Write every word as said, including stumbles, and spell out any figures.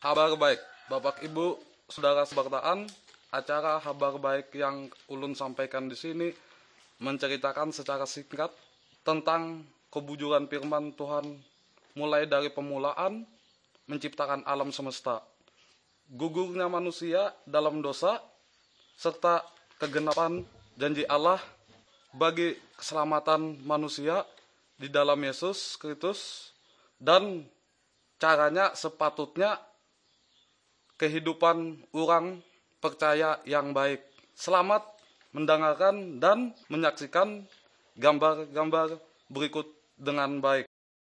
Kabar baik, Bapak Ibu, Saudara sebertaan, acara kabar baik yang ulun sampaikan di sini menceritakan secara singkat tentang kebujuran firman Tuhan mulai dari pemulaan menciptakan alam semesta, gugurnya manusia dalam dosa, serta kegenapan janji Allah bagi keselamatan manusia di dalam Yesus Kristus, dan caranya sepatutnya kehidupan orang percaya yang baik. Selamat mendengarkan dan menyaksikan gambar-gambar berikut dengan baik.